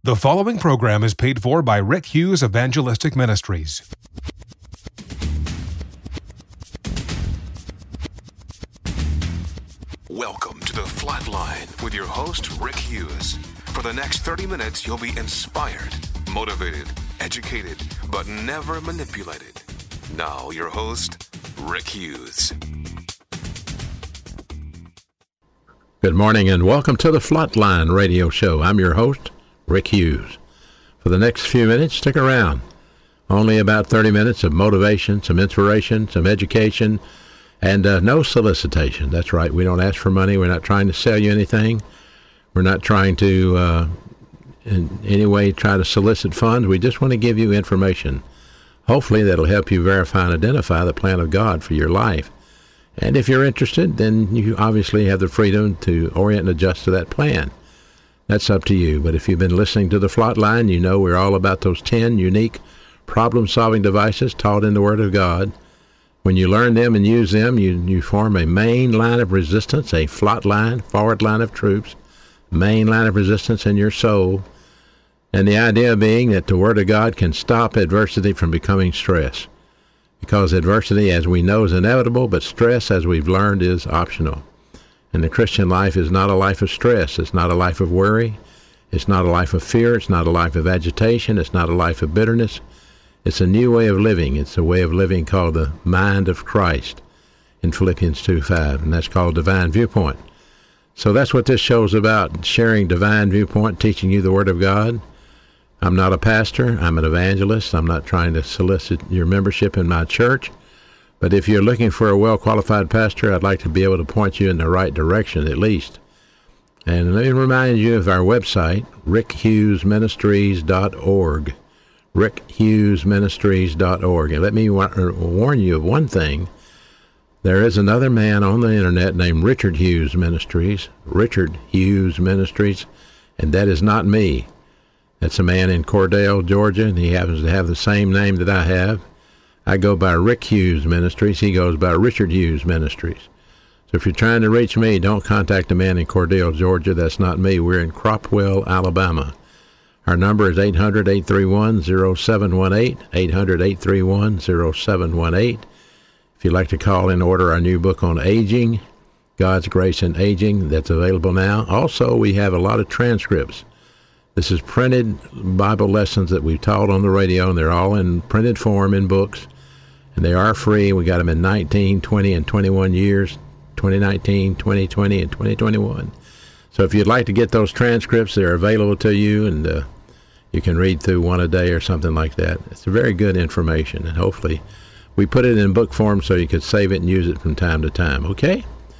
The following program is paid for by Rick Hughes Evangelistic Ministries. Welcome to The Flatline with your host, Rick Hughes. For the next 30 minutes, you'll be inspired, motivated, educated, but never manipulated. Now, your host, Rick Hughes. Good morning and welcome to The Flatline radio show. I'm your host, Rick Hughes. For the next few minutes, stick around. Only about 30 minutes of motivation, some inspiration, some education, and no solicitation. That's right. We don't ask for money. We're not trying to sell you anything. We're not trying to in any way try to solicit funds. We just want to give you information. Hopefully that'll help you verify and identify the plan of God for your life. And if you're interested, then you obviously have the freedom to orient and adjust to that plan. That's up to you. But if you've been listening to The Flatline, you know we're all about those 10 unique problem-solving devices taught in the Word of God. When you learn them and use them, you form a main line of resistance, a flat line, forward line of troops, main line of resistance in your soul. And the idea being that the Word of God can stop adversity from becoming stress. Because adversity, as we know, is inevitable, but stress, as we've learned, is optional. And the Christian life is not a life of stress. It's not a life of worry. It's not a life of fear. It's not a life of agitation. It's not a life of bitterness. It's a new way of living. It's a way of living called the mind of Christ in Philippians 2:5, and that's called Divine Viewpoint. So that's what this show's about, sharing Divine Viewpoint, teaching you the Word of God. I'm not a pastor. I'm an evangelist. I'm not trying to solicit your membership in my church. But if you're looking for a well-qualified pastor, I'd like to be able to point you in the right direction at least. And let me remind you of our website, rickhughesministries.org. rickhughesministries.org. And let me warn you of one thing. There is another man on the internet named Richard Hughes Ministries, Richard Hughes Ministries, and that is not me. That's a man in Cordell, Georgia, and he happens to have the same name that I have. I go by Rick Hughes Ministries. He goes by Richard Hughes Ministries. So if you're trying to reach me, don't contact a man in Cordell, Georgia. That's not me. We're in Cropwell, Alabama. Our number is 800-831-0718, 800-831-0718. If you'd like to call and order our new book on aging, God's Grace in Aging, that's available now. Also, we have a lot of transcripts. This is printed Bible lessons that we've taught on the radio, and they're all in printed form in books. And they are free. We got them in 19, 20, and 21 years, 2019, 2020, and 2021. So if you'd like to get those transcripts, they're available to you, and you can read through one a day or something like that. It's very good information, and hopefully we put it in book form so you could save it and use it from time to time, okay?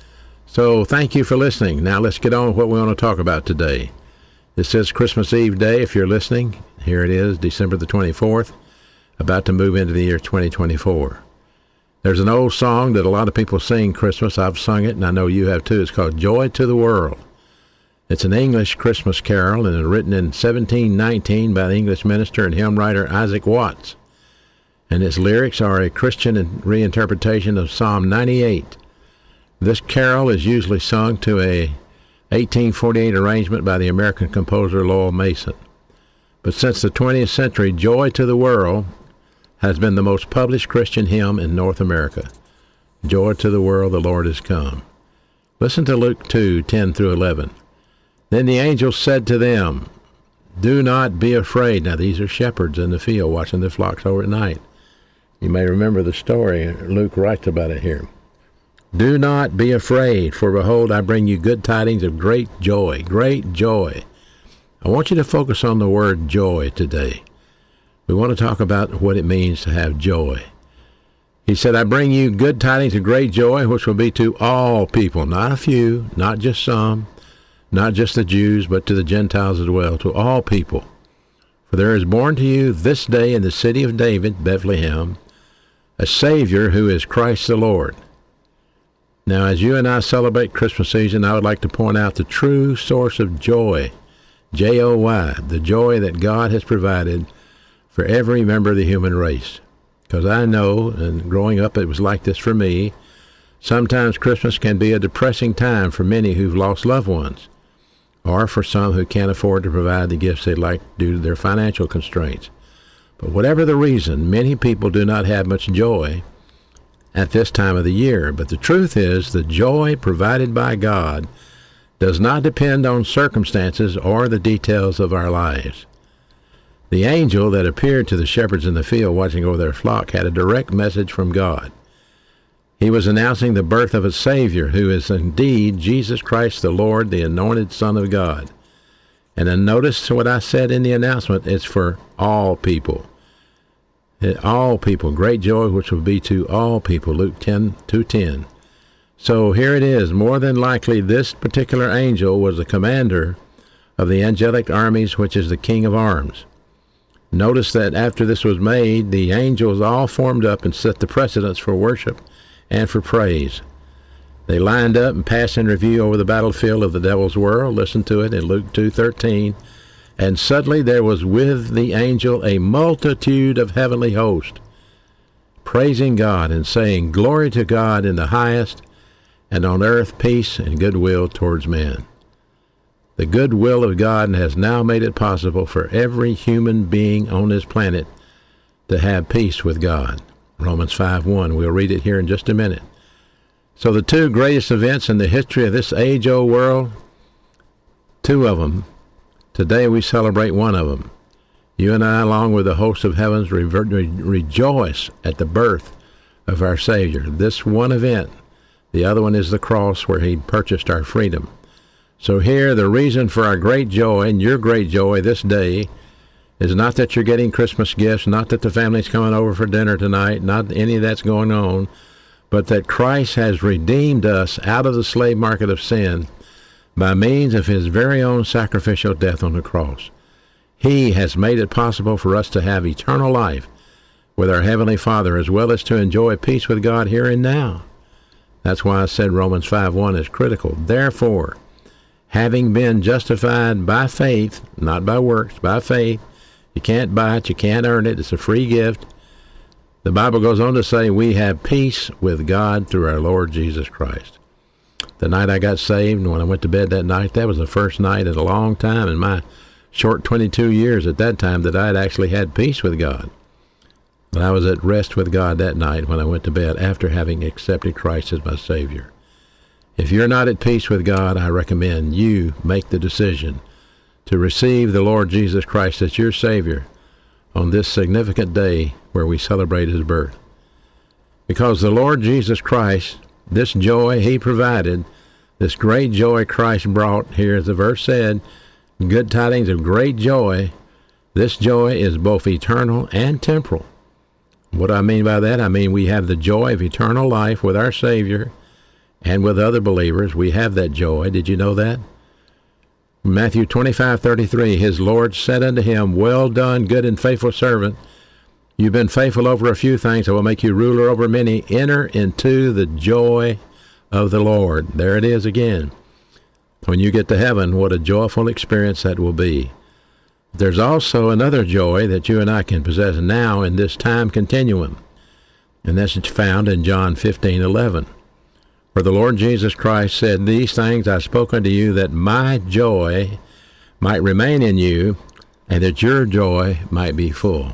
So thank you for listening. Now let's get on with what we want to talk about today. This is Christmas Eve Day, if you're listening. Here it is, December the 24th, about to move into the year 2024. There's an old song that a lot of people sing Christmas. I've sung it, and I know you have too. It's called Joy to the World. It's an English Christmas carol, and it's written in 1719 by the English minister and hymn writer Isaac Watts. And its lyrics are a Christian reinterpretation of Psalm 98. This carol is usually sung to a 1848 arrangement by the American composer Lowell Mason. But since the 20th century, Joy to the World has been the most published Christian hymn in North America. Joy to the world, the Lord is come. Listen to Luke 2:10-11. Then the angel said to them, do not be afraid. Now these are shepherds in the field watching the flocks over at night. You may remember the story. Luke writes about it here. Do not be afraid, for behold, I bring you good tidings of great joy, great joy. I want you to focus on the word joy today. We want to talk about what it means to have joy. He said, I bring you good tidings of great joy, which will be to all people, not a few, not just some, not just the Jews, but to the Gentiles as well, to all people. For there is born to you this day in the city of David, Bethlehem, a Savior who is Christ the Lord. Now, as you and I celebrate Christmas season, I would like to point out the true source of joy, J-O-Y, the joy that God has provided for every member of the human race. Because I know, and growing up it was like this for me, sometimes Christmas can be a depressing time for many who've lost loved ones. or for some who can't afford to provide the gifts they'd like due to their financial constraints. But whatever the reason, many people do not have much joy at this time of the year. But the truth is, the joy provided by God does not depend on circumstances or the details of our lives. The angel that appeared to the shepherds in the field watching over their flock had a direct message from God. He was announcing the birth of a Savior who is indeed Jesus Christ the Lord, the anointed Son of God. And then notice what I said in the announcement. It's for all people. All people. Great joy which will be to all people. Luke 10:2-10. So here it is. More than likely this particular angel was the commander of the angelic armies, which is the King of Arms. Notice that after this was made, the angels all formed up and set the precedence for worship and for praise. They lined up and passed in review over the battlefield of the devil's world. Listen to it in Luke 2:13. And suddenly there was with the angel a multitude of heavenly hosts, praising God and saying, Glory to God in the highest, and on earth peace and goodwill towards men. The goodwill of God has now made it possible for every human being on this planet to have peace with God. Romans 5:1. We'll read it here in just a minute. So the two greatest events in the history of this age-old world, two of them, today we celebrate one of them. You and I, along with the hosts of heavens, rejoice at the birth of our Savior. This one event. The other one is the cross where he purchased our freedom. So here, the reason for our great joy and your great joy this day is not that you're getting Christmas gifts, not that the family's coming over for dinner tonight, not any of that's going on, but that Christ has redeemed us out of the slave market of sin by means of his very own sacrificial death on the cross. He has made it possible for us to have eternal life with our Heavenly Father, as well as to enjoy peace with God here and now. That's why I said Romans 5:1 is critical. Therefore, having been justified by faith, not by works, by faith, you can't buy it, you can't earn it, it's a free gift. The Bible goes on to say we have peace with God through our Lord Jesus Christ. The night I got saved, and when I went to bed that night, that was the first night in a long time in my short 22 years at that time that I had actually had peace with God. And I was at rest with God that night when I went to bed after having accepted Christ as my Savior. If you're not at peace with God, I recommend you make the decision to receive the Lord Jesus Christ as your Savior on this significant day where we celebrate his birth. Because the Lord Jesus Christ, this joy he provided, this great joy Christ brought, here as the verse said, good tidings of great joy, this joy is both eternal and temporal. What do I mean by that? I mean we have the joy of eternal life with our Savior and with other believers. We have that joy. Did you know that? Matthew 25:33, his Lord said unto him, Well done, good and faithful servant. You've been faithful over a few things. I will make you ruler over many. Enter into the joy of the Lord. There it is again. When you get to heaven, what a joyful experience that will be. There's also another joy that you and I can possess now in this time continuum. And that's found in John 15:11. For the Lord Jesus Christ said, These things I spoke unto you, that my joy might remain in you, and that your joy might be full.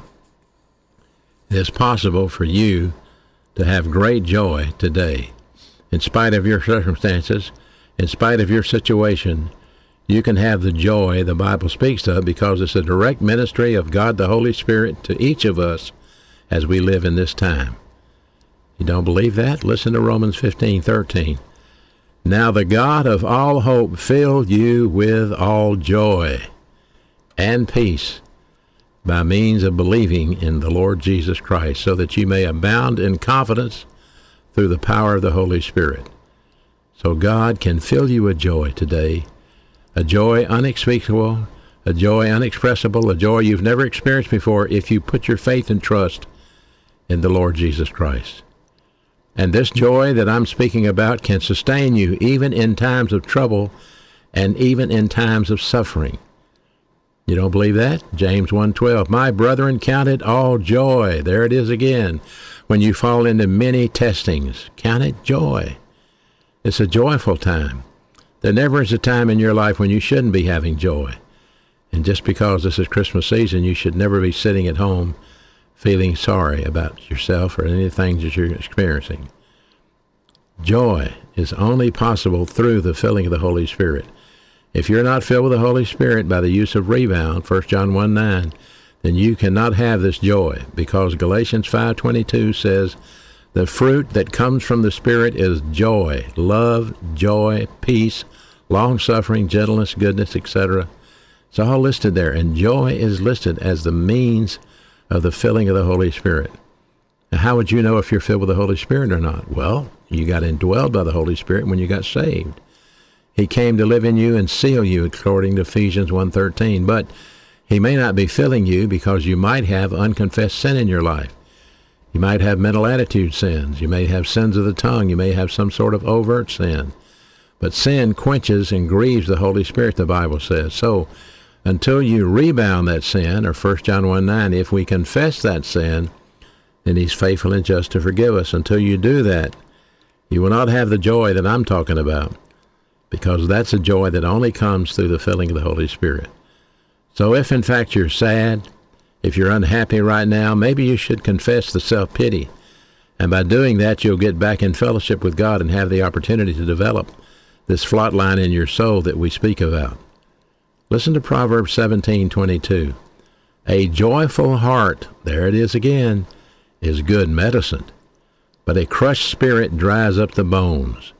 It is possible for you to have great joy today. In spite of your circumstances, in spite of your situation, you can have the joy the Bible speaks of because it's a direct ministry of God the Holy Spirit to each of us as we live in this time. You don't believe that? Listen to Romans 15:13. Now the God of all hope fill you with all joy and peace by means of believing in the Lord Jesus Christ, so that you may abound in confidence through the power of the Holy Spirit. So God can fill you with joy today, a joy unspeakable, a joy unexpressible, a joy you've never experienced before if you put your faith and trust in the Lord Jesus Christ. And this joy that I'm speaking about can sustain you even in times of trouble and even in times of suffering. You don't believe that? James 1:12, My brethren, count it all joy. There it is again. When you fall into many testings, count it joy. It's a joyful time. There never is a time in your life when you shouldn't be having joy. And just because this is Christmas season, you should never be sitting at home feeling sorry about yourself or any things that you're experiencing. Joy is only possible through the filling of the Holy Spirit. If you're not filled with the Holy Spirit by the use of rebound, 1 John 1:9, then you cannot have this joy, because Galatians 5:22 says, the fruit that comes from the Spirit is joy, love, joy, peace, long-suffering, gentleness, goodness, etc. It's all listed there, and joy is listed as the means of the filling of the Holy Spirit. Now, how would you know if you're filled with the Holy Spirit or not? Well, you got indwelled by the Holy Spirit when you got saved. He came to live in you and seal you, according to Ephesians 1:13. But he may not be filling you because you might have unconfessed sin in your life. You might have mental attitude sins. You may have sins of the tongue. You may have some sort of overt sin. But sin quenches and grieves the Holy Spirit, the Bible says. So until you rebound that sin, or 1 John 1:9, if we confess that sin, then he's faithful and just to forgive us. Until you do that, you will not have the joy that I'm talking about, because that's a joy that only comes through the filling of the Holy Spirit. So if in fact you're sad, if you're unhappy right now, maybe you should confess the self-pity. And by doing that, you'll get back in fellowship with God and have the opportunity to develop this flat line in your soul that we speak about. Listen to Proverbs 17:22. A joyful heart, there it is again, is good medicine, but a crushed spirit dries up the bones.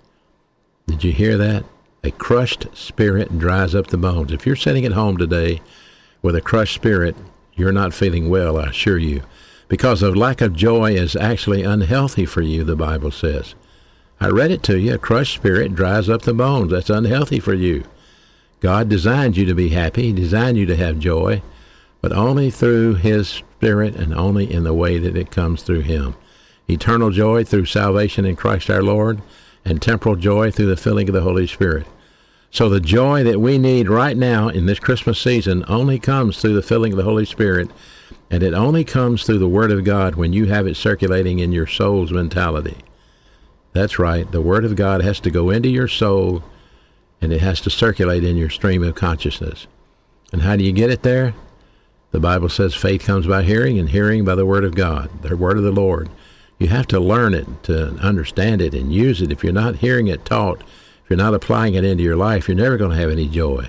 Did you hear that? A crushed spirit dries up the bones. If you're sitting at home today with a crushed spirit, you're not feeling well, I assure you, because a lack of joy is actually unhealthy for you, the Bible says. I read it to you. A crushed spirit dries up the bones. That's unhealthy for you. God designed you to be happy. He designed you to have joy, but only through his Spirit and only in the way that it comes through him. Eternal joy through salvation in Christ our Lord, and temporal joy through the filling of the Holy Spirit. So the joy that we need right now in this Christmas season only comes through the filling of the Holy Spirit, and it only comes through the Word of God when you have it circulating in your soul's mentality. That's right. The Word of God has to go into your soul, and it has to circulate in your stream of consciousness. And how do you get it there? The Bible says faith comes by hearing, and hearing by the Word of God, the Word of the Lord. You have to learn it, to understand it, and use it. If you're not hearing it taught, if you're not applying it into your life, you're never going to have any joy.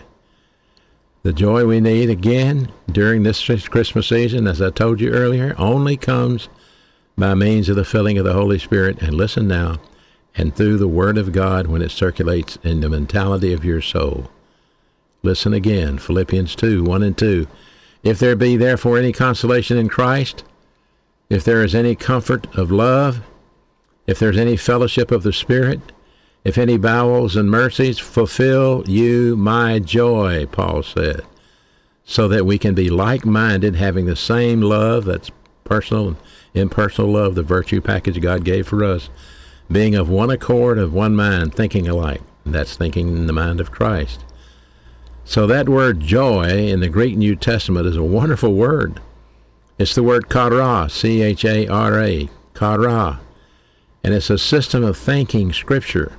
The joy we need, again, during this Christmas season, as I told you earlier, only comes by means of the filling of the Holy Spirit. And listen now, and through the Word of God when it circulates in the mentality of your soul. Listen again, Philippians 2:1-2. If there be therefore any consolation in Christ, if there is any comfort of love, if there's any fellowship of the Spirit, if any bowels and mercies, fulfill you my joy, Paul said, so that we can be like-minded, having the same love, that's personal and impersonal love, the virtue package God gave for us, being of one accord, of one mind, thinking alike. And that's thinking in the mind of Christ. So that word joy in the Greek New Testament is a wonderful word. It's the word chara, C-H-A-R-A, chara. And it's a system of thinking Scripture.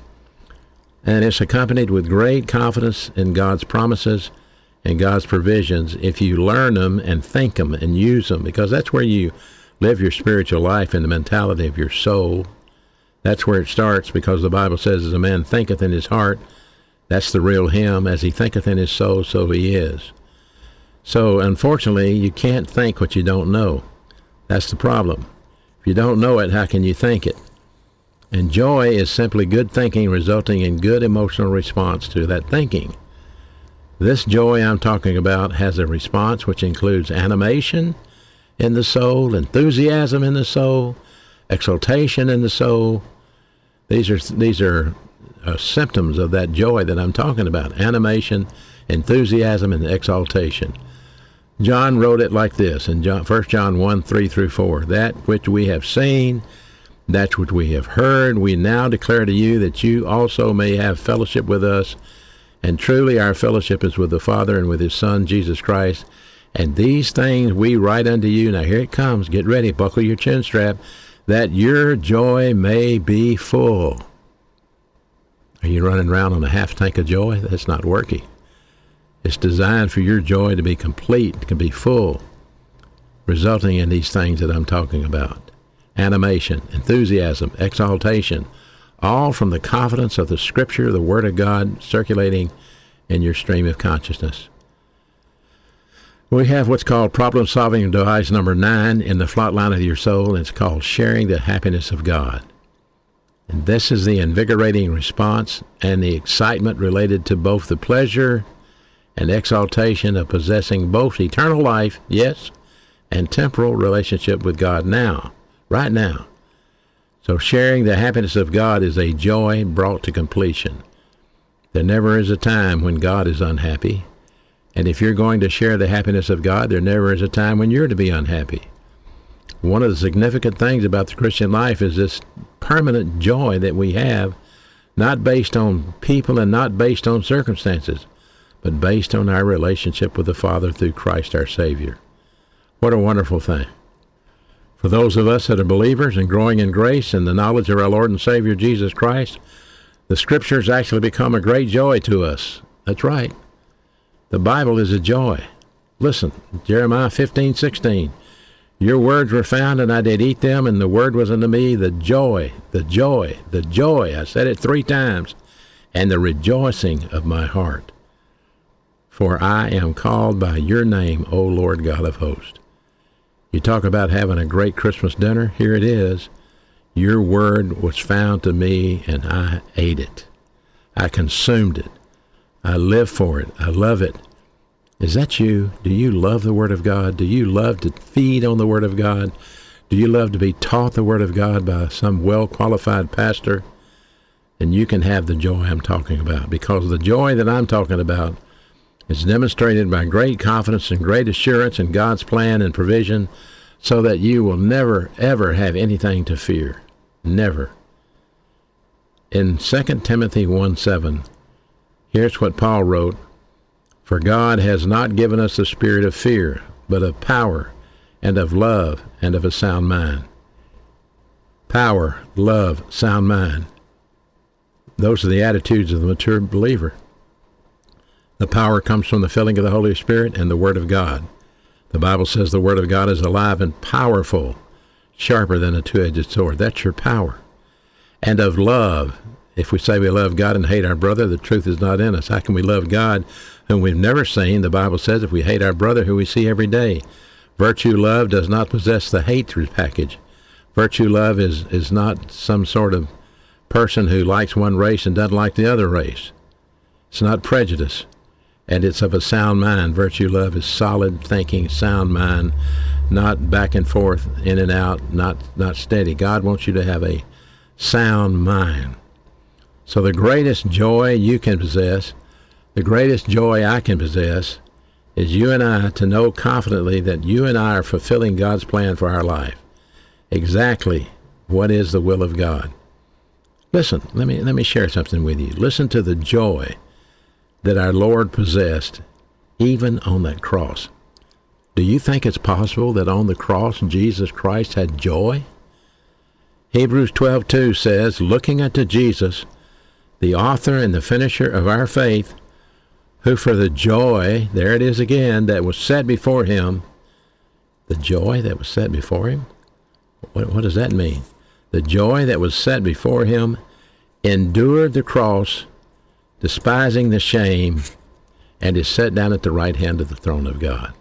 And it's accompanied with great confidence in God's promises and God's provisions if you learn them and think them and use them, because that's where you live your spiritual life, in the mentality of your soul. That's where it starts, because the Bible says, as a man thinketh in his heart, that's the real him. As he thinketh in his soul, so he is. So, unfortunately, you can't think what you don't know. That's the problem. If you don't know it, how can you think it? And joy is simply good thinking resulting in good emotional response to that thinking. This joy I'm talking about has a response which includes animation in the soul, enthusiasm in the soul, exultation in the soul. These are symptoms of that joy that I'm talking about: animation, enthusiasm, and exaltation. John wrote it like this in 1 John 1:3-4. That which we have seen, that which we have heard, we now declare to you, that you also may have fellowship with us. And truly our fellowship is with the Father and with his Son, Jesus Christ. And these things we write unto you. Now here it comes. Get ready. Buckle your chin strap. That your joy may be full. Are you running around on a half tank of joy? That's not working. It's designed for your joy to be complete, to be full, resulting in these things that I'm talking about. Animation, enthusiasm, exaltation, all from the confidence of the Scripture, the Word of God, circulating in your stream of consciousness. We have what's called problem-solving device number 9 in the flat line of your soul, and it's called sharing the happiness of God. And this is the invigorating response and the excitement related to both the pleasure and exaltation of possessing both eternal life, yes, and temporal relationship with God now, right now. So sharing the happiness of God is a joy brought to completion. There never is a time when God is unhappy. And if you're going to share the happiness of God, there never is a time when you're to be unhappy. One of the significant things about the Christian life is this permanent joy that we have, not based on people and not based on circumstances, but based on our relationship with the Father through Christ our Savior. What a wonderful thing. For those of us that are believers and growing in grace and the knowledge of our Lord and Savior Jesus Christ, the Scriptures actually become a great joy to us. That's right. The Bible is a joy. Listen, Jeremiah 15:16. Your words were found, and I did eat them, and the word was unto me the joy, the joy, the joy. I said it 3 times. And the rejoicing of my heart. For I am called by your name, O Lord God of hosts. You talk about having a great Christmas dinner. Here it is. Your word was found to me, and I ate it. I consumed it. I live for it. I love it. Is that you? Do you love the Word of God? Do you love to feed on the Word of God? Do you love to be taught the Word of God by some well-qualified pastor? And you can have the joy I'm talking about, because the joy that I'm talking about is demonstrated by great confidence and great assurance in God's plan and provision, so that you will never, ever have anything to fear. Never. In 2 Timothy 1:7, here's what Paul wrote. For God has not given us the spirit of fear, but of power and of love and of a sound mind. Power, love, sound mind. Those are the attitudes of the mature believer. The power comes from the filling of the Holy Spirit and the Word of God. The Bible says the Word of God is alive and powerful, sharper than a two-edged sword. That's your power. And of love. If we say we love God and hate our brother, the truth is not in us. How can we love God whom we've never seen? The Bible says if we hate our brother who we see every day. Virtue love does not possess the hatred package. Virtue love is not some sort of person who likes one race and doesn't like the other race. It's not prejudice. And it's of a sound mind. Virtue love is solid thinking, sound mind, not back and forth, in and out, not steady. God wants you to have a sound mind. So the greatest joy you can possess, the greatest joy I can possess, is you and I to know confidently that you and I are fulfilling God's plan for our life. Exactly what is the will of God. Listen, let me share something with you. Listen to the joy that our Lord possessed even on that cross. Do you think it's possible that on the cross Jesus Christ had joy? Hebrews 12:2 says, looking unto Jesus, the author and the finisher of our faith, who for the joy, there it is again, that was set before him, the joy that was set before him? What does that mean? The joy that was set before him endured the cross, despising the shame, and is set down at the right hand of the throne of God.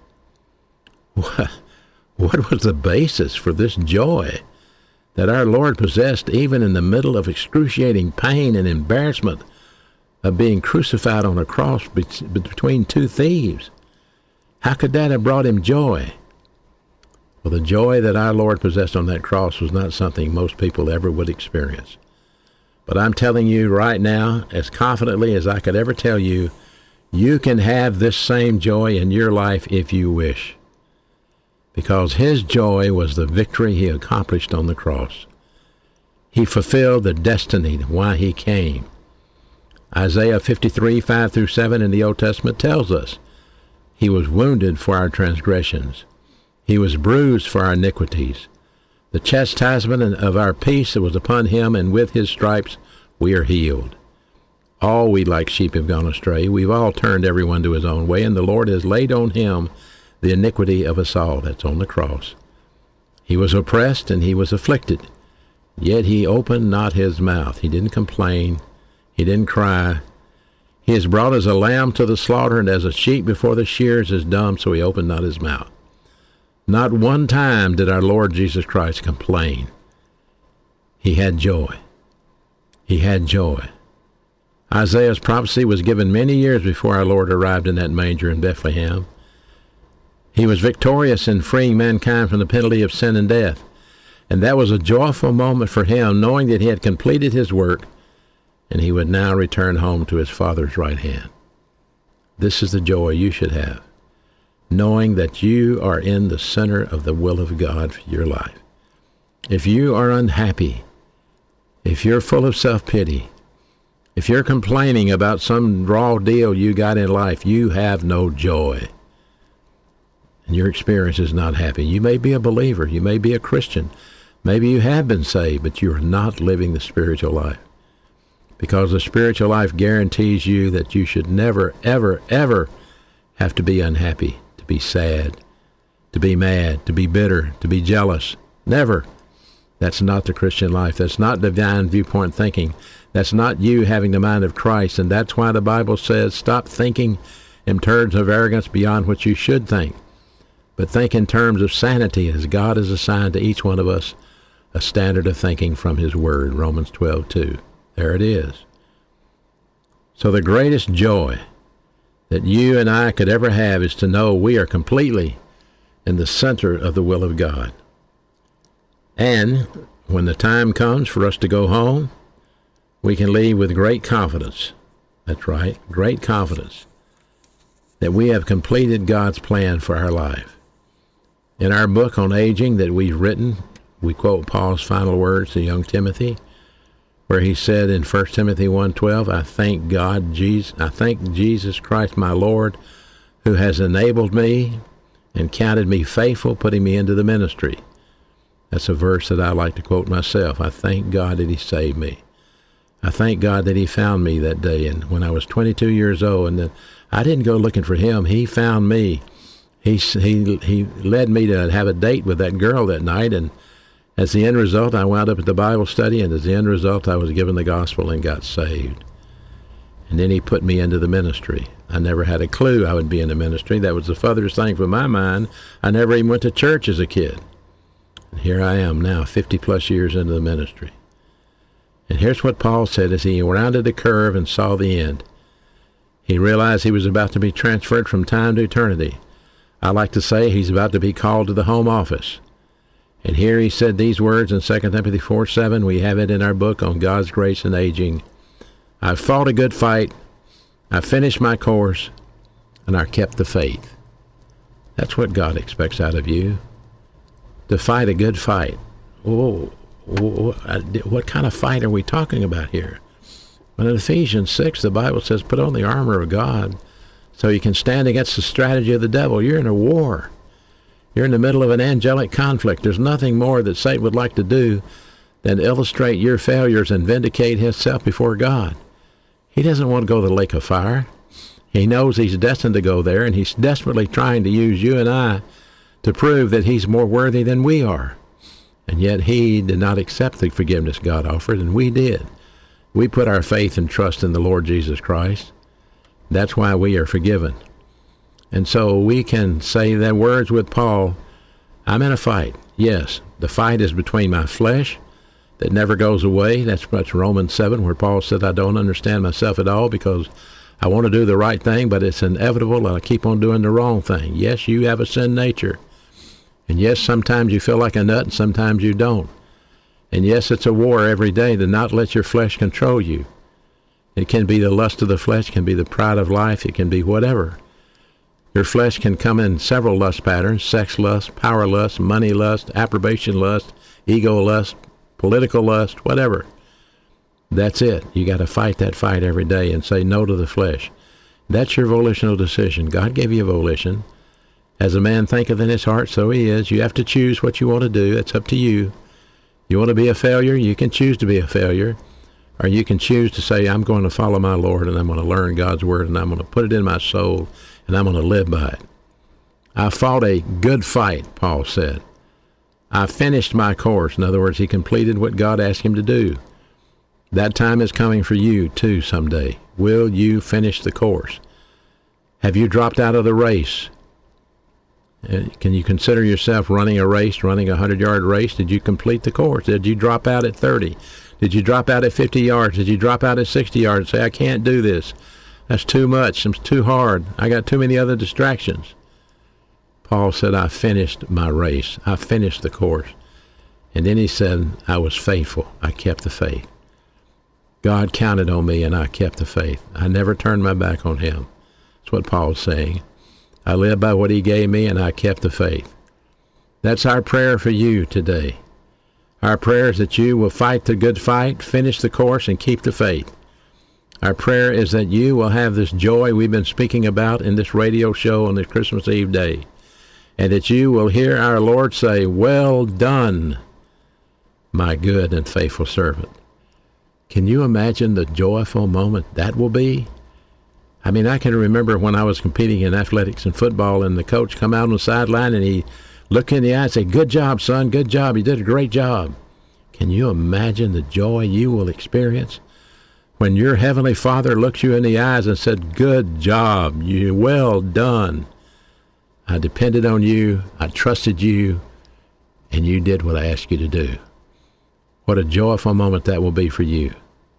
What was the basis for this joy that our Lord possessed even in the middle of excruciating pain and embarrassment of being crucified on a cross between 2 thieves? How could that have brought him joy? Well, the joy that our Lord possessed on that cross was not something most people ever would experience. But I'm telling you right now, as confidently as I could ever tell you, you can have this same joy in your life if you wish. Because his joy was the victory he accomplished on the cross. He fulfilled the destiny why he came. Isaiah 53:5-7 in the Old Testament tells us, he was wounded for our transgressions. He was bruised for our iniquities. The chastisement of our peace was upon him, and with his stripes we are healed. All we like sheep have gone astray. We've all turned everyone to his own way, and the Lord has laid on him the iniquity of us all. That's on the cross. He was oppressed and he was afflicted, yet he opened not his mouth. He didn't complain. He didn't cry. He is brought as a lamb to the slaughter, and as a sheep before the shears is dumb, so he opened not his mouth. Not one time did our Lord Jesus Christ complain. He had joy. He had joy. Isaiah's prophecy was given many years before our Lord arrived in that manger in Bethlehem. He was victorious in freeing mankind from the penalty of sin and death. And that was a joyful moment for him, knowing that he had completed his work and he would now return home to his Father's right hand. This is the joy you should have, knowing that you are in the center of the will of God for your life. If you are unhappy, if you're full of self-pity, if you're complaining about some raw deal you got in life, you have no joy. And your experience is not happy. You may be a believer. You may be a Christian. Maybe you have been saved, but you are not living the spiritual life. Because the spiritual life guarantees you that you should never, ever, ever have to be unhappy, to be sad, to be mad, to be bitter, to be jealous. Never. That's not the Christian life. That's not divine viewpoint thinking. That's not you having the mind of Christ. And that's why the Bible says, stop thinking in terms of arrogance beyond what you should think, but think in terms of sanity, as God has assigned to each one of us a standard of thinking from his word, Romans 12:2. There it is. So the greatest joy that you and I could ever have is to know we are completely in the center of the will of God. And when the time comes for us to go home, we can leave with great confidence. That's right, great confidence that we have completed God's plan for our life. In our book on aging that we've written, we quote Paul's final words to young Timothy, where he said in 1 Timothy 1:12, I thank Jesus Christ my Lord, who has enabled me and counted me faithful, putting me into the ministry. That's a verse that I like to quote myself. I thank God that he saved me. I thank God that he found me that day, and when I was 22 years old, and I didn't go looking for him. He found me. He led me to have a date with that girl that night, and as the end result, I wound up at the Bible study, and as the end result, I was given the gospel and got saved. And then he put me into the ministry. I never had a clue I would be in the ministry. That was the furthest thing from my mind. I never even went to church as a kid. And here I am now, 50-plus years into the ministry. And here's what Paul said as he rounded the curve and saw the end. He realized he was about to be transferred from time to eternity. I like to say he's about to be called to the home office. And here he said these words in 2 Timothy 4:7. We have it in our book on God's grace and aging. I've fought a good fight. I've finished my course. And I've kept the faith. That's what God expects out of you. To fight a good fight. Whoa, what kind of fight are we talking about here? Well, in Ephesians 6, the Bible says, put on the armor of God so you can stand against the strategy of the devil. You're in a war. You're in the middle of an angelic conflict. There's nothing more that Satan would like to do than illustrate your failures and vindicate himself before God. He doesn't want to go to the lake of fire. He knows he's destined to go there, and he's desperately trying to use you and I to prove that he's more worthy than we are. And yet he did not accept the forgiveness God offered, and we did. We put our faith and trust in the Lord Jesus Christ. That's why we are forgiven. And so we can say the words with Paul, I'm in a fight. Yes, the fight is between my flesh that never goes away. That's Romans 7, where Paul said, I don't understand myself at all because I want to do the right thing, but it's inevitable and I keep on doing the wrong thing. Yes, you have a sin nature. And yes, sometimes you feel like a nut and sometimes you don't. And yes, it's a war every day to not let your flesh control you. It can be the lust of the flesh, it can be the pride of life, it can be whatever. Your flesh can come in several lust patterns: sex lust, power lust, money lust, approbation lust, ego lust, political lust, whatever. That's it. You got to fight that fight every day and say no to the flesh. That's your volitional decision. God gave you a volition. As a man thinketh in his heart, so he is. You have to choose what you want to do. It's up to you. You want to be a failure? You can choose to be a failure. or you can choose to say, I'm going to follow my Lord, and I'm going to learn God's word, and I'm going to put it in my soul, and I'm going to live by it. I fought a good fight, Paul said. I finished my course. In other words, he completed what God asked him to do. That time is coming for you, too, someday. Will you finish the course? Have you dropped out of the race? Can you consider yourself running a race, running a 100-yard race? Did you complete the course? Did you drop out at 30? Did you drop out at 50 yards? Did you drop out at 60 yards? Say, I can't do this. That's too much. It's too hard. I got too many other distractions. Paul said, I finished my race. I finished the course. And then he said, I was faithful. I kept the faith. God counted on me, and I kept the faith. I never turned my back on him. That's what Paul's saying. I lived by what he gave me, and I kept the faith. That's our prayer for you today. Our prayer is that you will fight the good fight, finish the course, and keep the faith. Our prayer is that you will have this joy we've been speaking about in this radio show on this Christmas Eve day, and that you will hear our Lord say, well done, my good and faithful servant. Can you imagine the joyful moment that will be? I mean, I can remember when I was competing in athletics and football, and the coach come out on the sideline and he looked in the eye and said, good job, son, good job. You did a great job. Can you imagine the joy you will experience when your Heavenly Father looks you in the eyes and said, good job, you well done. I depended on you, I trusted you, and you did what I asked you to do. What a joyful moment that will be for you.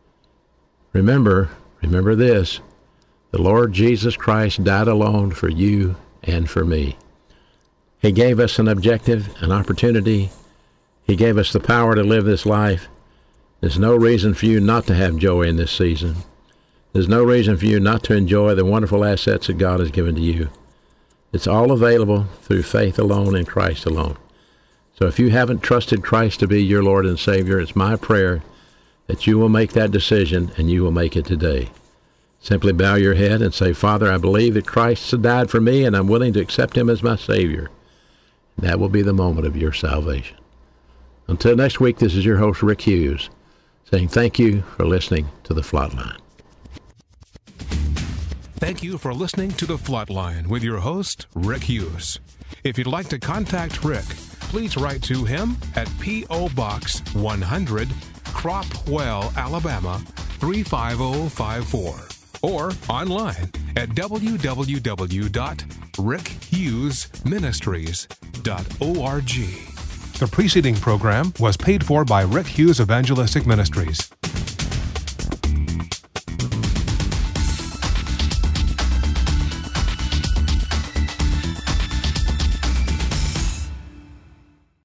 Remember this, the Lord Jesus Christ died alone for you and for me. He gave us an objective, an opportunity. He gave us the power to live this life. There's no reason for you not to have joy in this season. There's no reason for you not to enjoy the wonderful assets that God has given to you. It's all available through faith alone in Christ alone. So if you haven't trusted Christ to be your Lord and Savior, it's my prayer that you will make that decision, and you will make it today. Simply bow your head and say, Father, I believe that Christ died for me, and I'm willing to accept him as my Savior. That will be the moment of your salvation. Until next week, this is your host, Rick Hughes, saying thank you for listening to The Flatline. Thank you for listening to The Flatline with your host, Rick Hughes. If you'd like to contact Rick, please write to him at P.O. Box 100, Cropwell, Alabama 35054, or online at www.rickhughesministries.org. The preceding program was paid for by Rick Hughes Evangelistic Ministries.